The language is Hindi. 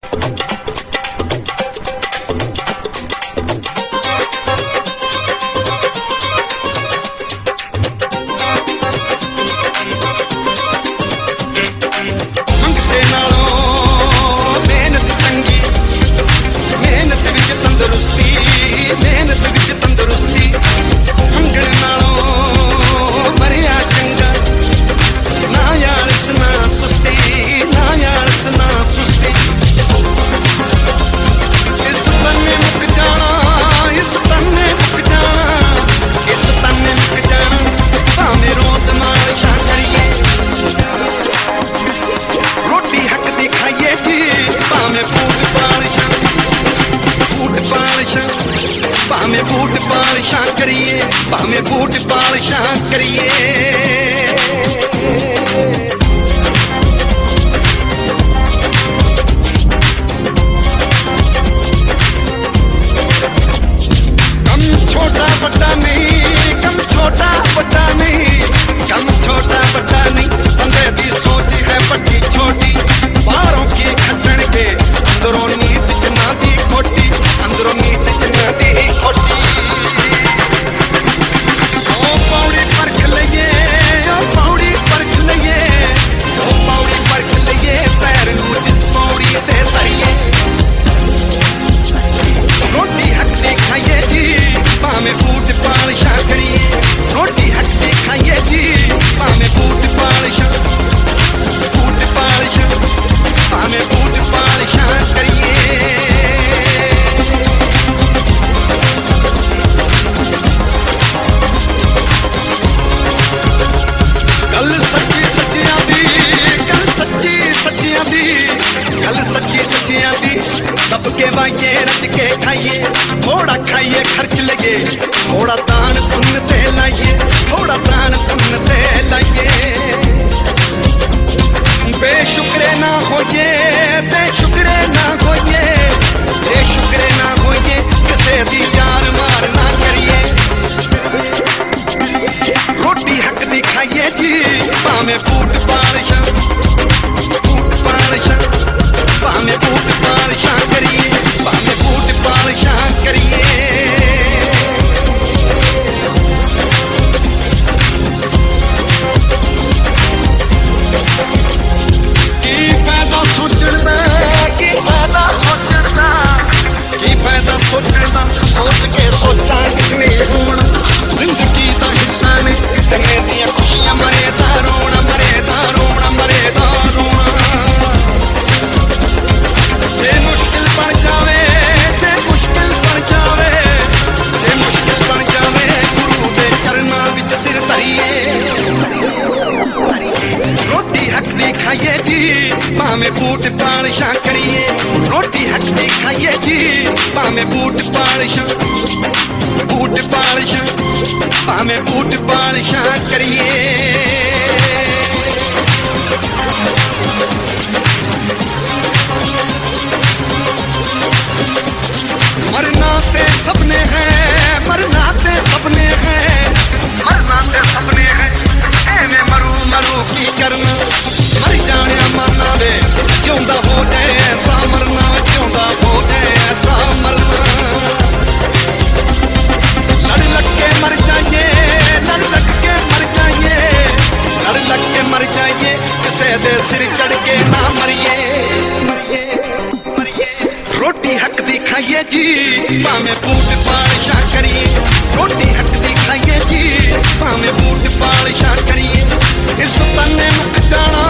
भाਵੇਂ बूट पालिशां करिए, भाਵੇਂ बूट पालिशां करिए। कम छोटा बड़ा नहीं, कम छोटा बड़ा नहीं, कम छोटा बड़ा नहीं, बंदे दी सोच है बड़ी छोटी। बाहरों की खटन के अंदरों नीत जना दी खोटी, अंदरों नीत जना दी खोटी। ओ पौड़ी परख लइए, ओ पौड़ी परख लइए, ओ पौड़ी परख लइए, पैर नूं जिस पौड़ी ते तरिए। रोटी हक दी खाइए जी, भावें बूट पालिशां करिए। रोटी हक दी खाइए जी, भावें बूट पालिशां, बूट पालिशां, भावें बूट पालिशां करिए। गल सच्ची सच्चियां दी, गल सच्ची सच्चियां दी, गल सच्ची सच्चियां दी। दब के वाइए रट के खाइए, थोड़ा खाइए खर्च लगे, थोड़ा दान पुण्य ते लाइए, थोड़ा दान पुण्य ते लाइए। बेशुक्रे ना होइए, बेशुक्रे ना होइए, बेशुक्रे ना होइए, किसे दी यार मार ना करिए। रोटी हक दी खाइए जी, भावें बूट पालिशां, बूट पालिशां, भावें बूट पालिशां करिए, भावें बूट पालिशां करिए। की फायदा सोचण दा, की फायदा सोचण दा, की फायदा सोचण दा, सोच के सोचा किस ने होना। जिंदगी दा हिस्सा ने जितने दियां खुशियां, मरे दा रोना, मरे दा रोना, मरे दा रोना। जे मुश्किल बन जावे, जे मुश्किल बन जावे, जे मुश्किल बन जावे, गुरु दे चरनां विच सिर धरिए। रोटी हक दी खाइए जी, भावें बूट पालिशां करिए। रोटी हक दी खाइए जी, भावें बूट पालिशां, बूट पालिशां, भावें बूट पालिशां करिए। मरना ते सबने हैं, मरना ते सबने हैं, मरना ते सबने हैं, एवें मरू मरू की करना। मर जाने मरना वे, जिउंदा हो जाए ऐसा मरना, जिउंदा हो जाए ऐसा मरना। लड़ लग के मर जाइए, लड़ लग के मर जाइए, लड़ लग के मर जाइए, किसे दे सिर चढ़ के ना मरिए। रोटी हक दी खाइए जी, भावें बूट पालिशां करिए। रोटी हक दी खाइए जी, भावें बूट पालिशां करिए। इस तन्ने मुक जाना,